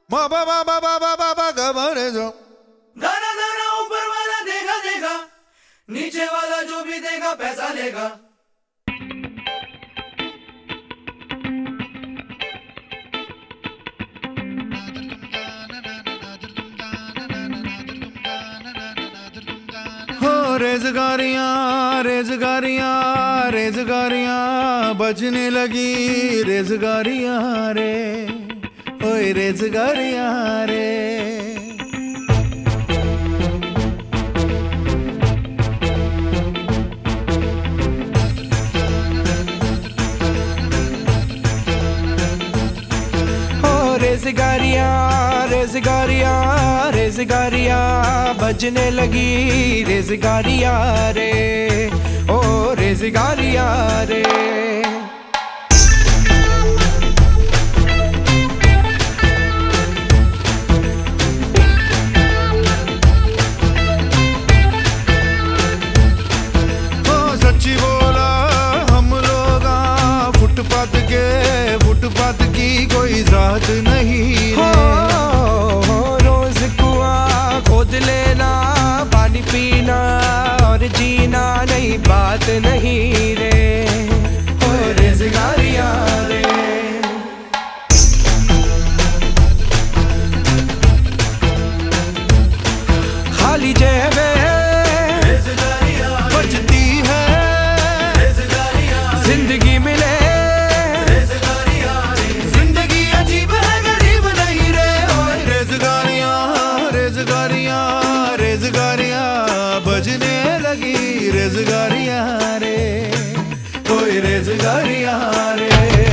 गाना गाना ऊपर वाला देगा देगा, नीचे वाला जो भी देगा पैसा लेगा। हो रेज़गारियाँ रेज़गारियाँ रेज़गारियाँ बजने लगी रेज़गारियाँ रे, ओए रेज़गारियाँ रे। रेज़गारियाँ रेज़गारियाँ रेज़गारियाँ बजने लगी रेज़गारियाँ रे, ओ रेज़गारियाँ रे। सच्ची बोला हम लोग फुटपाथ की कोई जात नहीं हो रोज कुआं खोद लेना, पानी पीना और जीना नहीं बात नहीं रे, ओ रेज़गारियाँ रे। खाली जेबें बजती है जिंदगी मिले, जिंदगी अजीब है गरीब नहीं रे, ओए रेज़गारियाँ रेज़गारियाँ रेज़गारियाँ बजने लगी रेज़गारियाँ रे, ओए रेज़गारियाँ रे।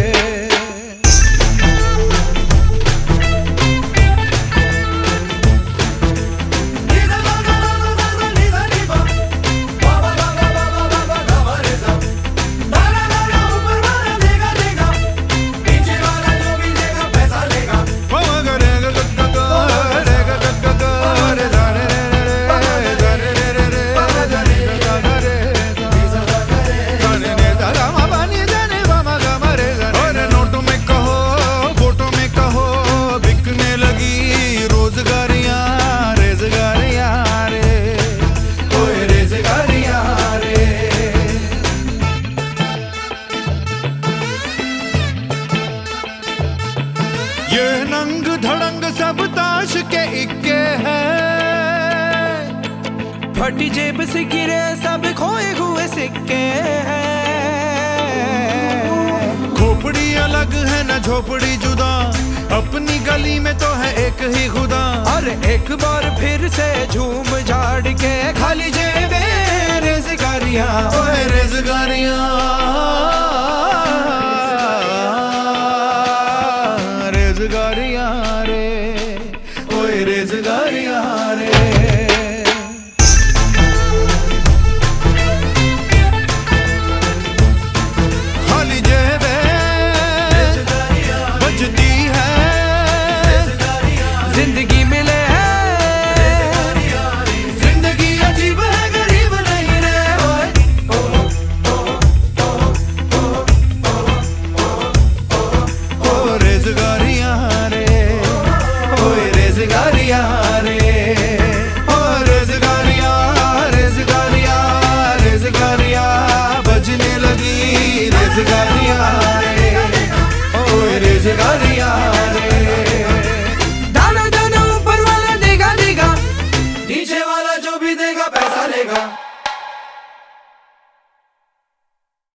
ये नंग धड़ंग सब ताश के इक्के हैं, फटी जेब से गिरे सब खोए हुए सिक्के हैं। खोपड़ी अलग है न झोपड़ी जुदा, अपनी गली में तो है एक ही खुदा। और एक बार फिर से झूम झाड़ के खाली जेबें रेज़गारियाँ, ओए रेज़गारियाँ रेज़गारियाँ रे, ओए रेज़गारियाँ रे। खाली जेबें बजती है जिंदगी मिले जिंदगी अजीब है गरीब नहीं रे, ओए ओ रेज़गारियाँ रे, ओए रेज़गारियाँ रे, ओ रेज़गारियाँ रेज़गारियाँ रेज़गारियाँ बजने लगी रेज़गारियाँ रे, ओए रेज़गारियाँ।